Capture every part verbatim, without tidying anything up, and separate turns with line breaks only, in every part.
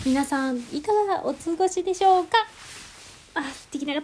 皆さんいかがお過ごしでしょうか。あ、できなかった。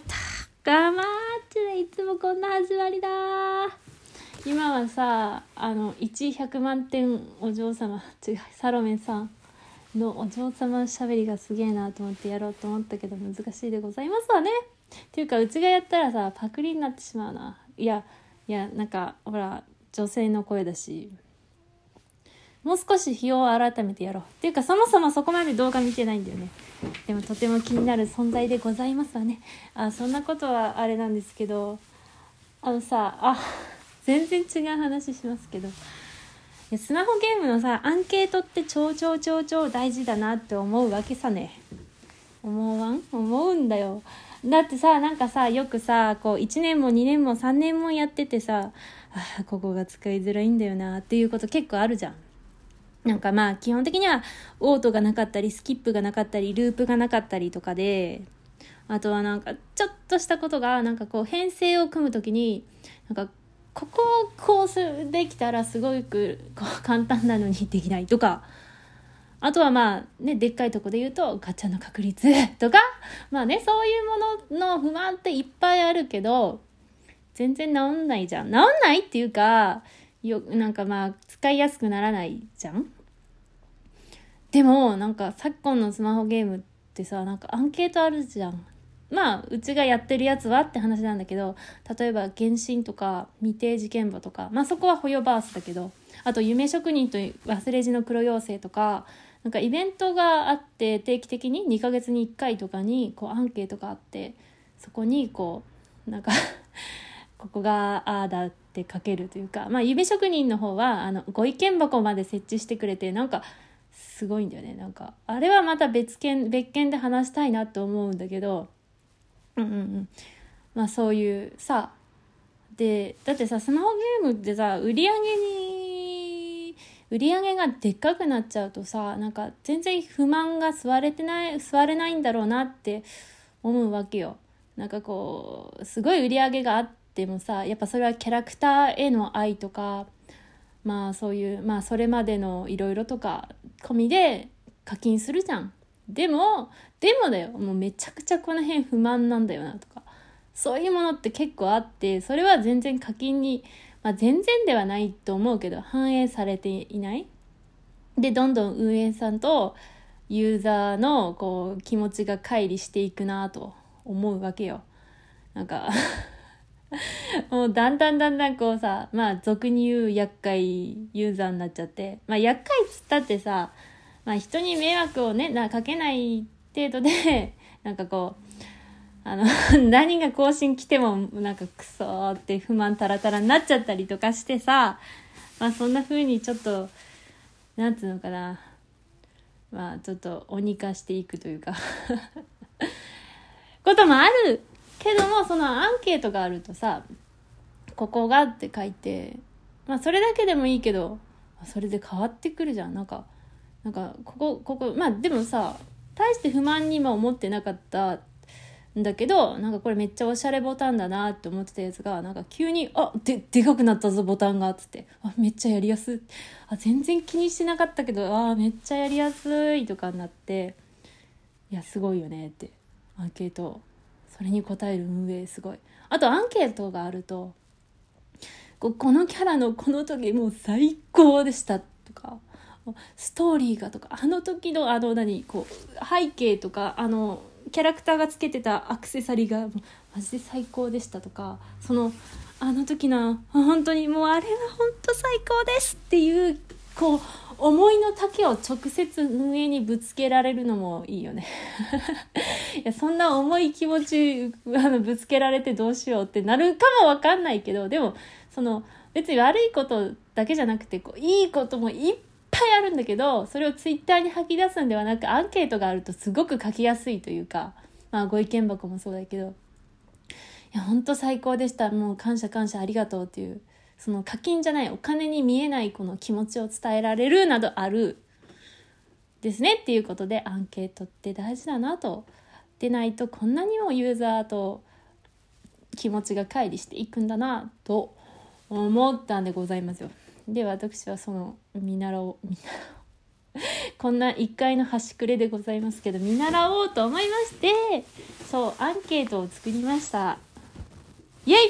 我慢っていつもこんな始まりだ。今はさ、あのいちひゃくまんてんお嬢様違うサロメさんのお嬢様しゃべりがすげえなと思ってやろうと思ったけど難しいでございますわね。っていうかうちがやったらさパクリになってしまうな。いやいやなんかほら女性の声だし、もう少し日を改めてやろうっていうか、そもそもそこまで動画見てないんだよね。でもとても気になる存在でございますわね。あ、そんなことはあれなんですけど、あのさあ全然違う話しますけど、スマホゲームのさアンケートって超超超超大事だなって思うわけさね。思わん思うんだよ。だってさ、なんかさよくさこういちねんもにねんもさんねんもやっててさ、あここが使いづらいんだよなっていうこと結構あるじゃん。なんかまあ基本的にはオートがなかったりスキップがなかったりループがなかったりとかで、あとはなんかちょっとしたことがなんかこう編成を組むときになんかここをこうするできたらすごくこう簡単なのにできないとか、あとはまあねでっかいとこで言うとガチャの確率とか、まあねそういうものの不満っていっぱいあるけど全然治んないじゃん。治んないっていうかよなんかまあ使いやすくならないじゃん。でもなんか昨今のスマホゲームってさ、なんかアンケートあるじゃん。まあうちがやってるやつはって話なんだけど、例えば原神とか未定事件簿とか、まあそこはホヨバースだけど、あと夢職人と忘れじの黒妖精とか、なんかイベントがあって定期的ににかげつにいっかいとかにこうアンケートがあって、そこにこうなんかここがああだって書けるというか、まあ夢職人の方はあのご意見箱まで設置してくれて、なんかすごいんだよね。なんかあれはまた別件別件で話したいなと思うんだけど、うんうんうんまあそういうさ、でだってさスマホゲームってさ売り上げに売り上げがでっかくなっちゃうとさ、なんか全然不満が吸われてない吸われないんだろうなって思うわけよ。なんかこうすごい売り上げがあってもさ、やっぱそれはキャラクターへの愛とか、まあそういうまあそれまでのいろいろとか込みで課金するじゃん。でもでもだよ、もうめちゃくちゃこの辺不満なんだよなとか、そういうものって結構あって、それは全然課金に、まあ、全然ではないと思うけど反映されていない。でどんどん運営さんとユーザーのこう気持ちが乖離していくなと思うわけよ。なんかもうだんだんだんだんこうさ、まあ俗に言う厄介ユーザーになっちゃって、まあ厄介っつったってさ、まあ人に迷惑をねなかけない程度でなんかこうあの何が更新来てもなんかクソーって不満タラタラになっちゃったりとかしてさ、まあそんな風にちょっとなんつうのかな、まあちょっと鬼化していくというかこともあるけども、そのアンケートがあるとさ、ここがって書いて、まあそれだけでもいいけどそれで変わってくるじゃん。なんかなんかここここまあでもさ大して不満にも思ってなかったんだけど、なんかこれめっちゃおしゃれボタンだなって思ってたやつがなんか急にあででかくなったぞボタンがっつって、あめっちゃやりやすい、あ全然気にしてなかったけどあめっちゃやりやすいとかになって、いやすごいよねって。アンケートそれに答える運営すごい。あとアンケートがあるとここのキャラのこの時もう最高でしたとか、ストーリーがとか、あの時のあの何こう背景とかあのキャラクターがつけてたアクセサリーがもうマジで最高でしたとか、そのあの時の本当にもうあれは本当最高ですっていうこう思いの丈を直接運営にぶつけられるのもいいよねいやそんな重い気持ちあのぶつけられてどうしようってなるかもわかんないけど、でもその別に悪いことだけじゃなくてこういいこともいっぱいあるんだけど、それをツイッターに吐き出すんではなくアンケートがあるとすごく書きやすいというか、まあご意見箱もそうだけど、いや本当最高でした、もう感謝感謝ありがとうっていう、その課金じゃないお金に見えないこの気持ちを伝えられるなどあるですねっていうことで、アンケートって大事だなと。でないとこんなにもユーザーと気持ちが乖離していくんだなと思ったんでございますよ。で私はその見習おう見習おうこんないっかいの端くれでございますけど、見習おうと思いまして、そうアンケートを作りました。イエイ。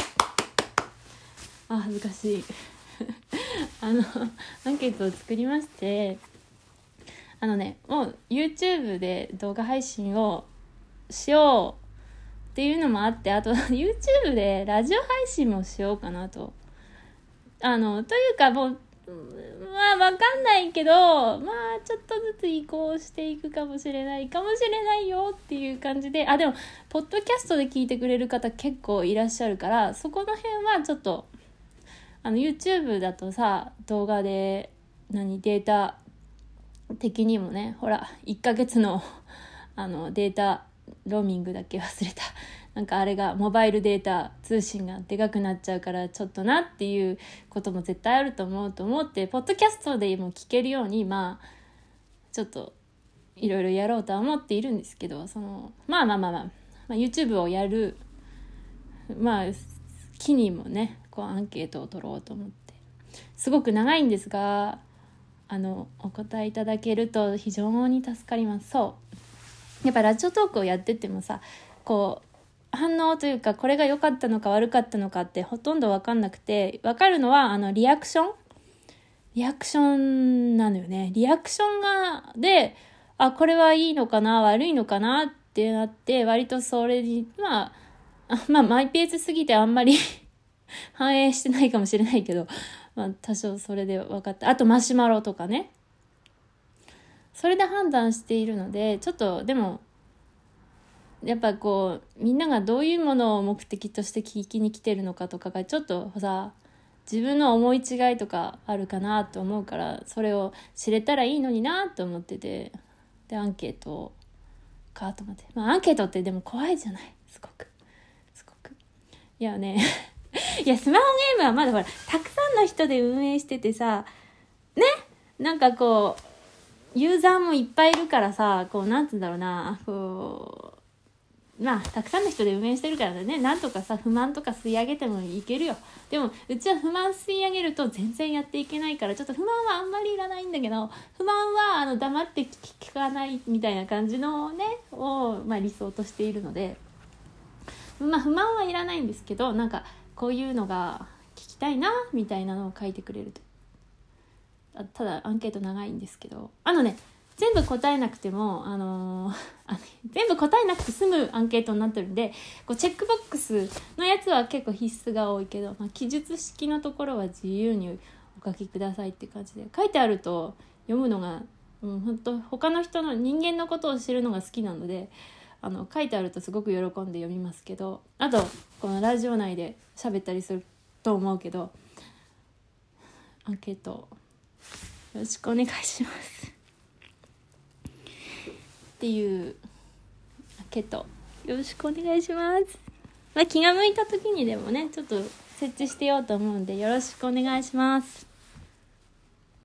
あ、恥ずかしいあのアンケートを作りまして、あのねもう YouTube で動画配信をしようっていうのもあって、あと YouTube でラジオ配信もしようかなと、あのというかもうまあわかんないけど、まあちょっとずつ移行していくかもしれないかもしれないよっていう感じで、あでもポッドキャストで聞いてくれる方結構いらっしゃるから、そこの辺はちょっとあの YouTube だとさ、動画で何データ的にもね、ほらいっかげつのあのデータローミングだっけ忘れた、なんかあれがモバイルデータ通信がでかくなっちゃうからちょっとなっていうことも絶対あると思うと思って、ポッドキャストでも聞けるようにまあちょっといろいろやろうとは思っているんですけど、そのまあまあまあまあ、まあ、YouTube をやるまあ機にもねこうアンケートを取ろうと思って、すごく長いんですがあのお答えいただけると非常に助かります。そうやっぱラジオトークをやっててもさ、こう反応というかこれが良かったのか悪かったのかってほとんど分かんなくて、分かるのはあのリアクションリアクションなのよね。リアクションがで、あこれはいいのかな悪いのかなってなって、割とそれにまあまあマイペースすぎてあんまり反映してないかもしれないけど、まあ多少それで分かった。あとマシュマロとかね、それで判断しているので、ちょっとでもやっぱこうみんながどういうものを目的として聞きに来てるのかとかがちょっとさ、自分の思い違いとかあるかなと思うから、それを知れたらいいのになと思ってて、でアンケートかと思って、まあアンケートってでも怖いじゃない、すごくすごくいやねいやスマホゲームはまだほらたくさんの人で運営しててさね、なんかこうユーザーもいっぱいいるからさ、こうなんつうんだろうな、こうまあたくさんの人で運営してるからね、なんとかさ不満とか吸い上げてもいけるよ。でもうちは不満吸い上げると全然やっていけないから、ちょっと不満はあんまりいらないんだけど、不満はあの黙って聞かないみたいな感じのねを、まあ、理想としているので、まあ不満はいらないんですけど、なんかこういうのが聞きたいなみたいなのを書いてくれると。ただアンケート長いんですけど、あのね全部答えなくても、あのー、あ全部答えなくて済むアンケートになってるんで、こうチェックボックスのやつは結構必須が多いけど、まあ、記述式のところは自由にお書きくださいって感じで書いてあると読むのが、うん、本当他の人の人間のことを知るのが好きなので、あの書いてあるとすごく喜んで読みますけど、あとこのラジオ内で喋ったりすると思うけど、アンケートよろしくお願いしますっていうけど、よろしくお願いします。まあ、気が向いた時にでもねちょっと設置してようと思うんでよろしくお願いします。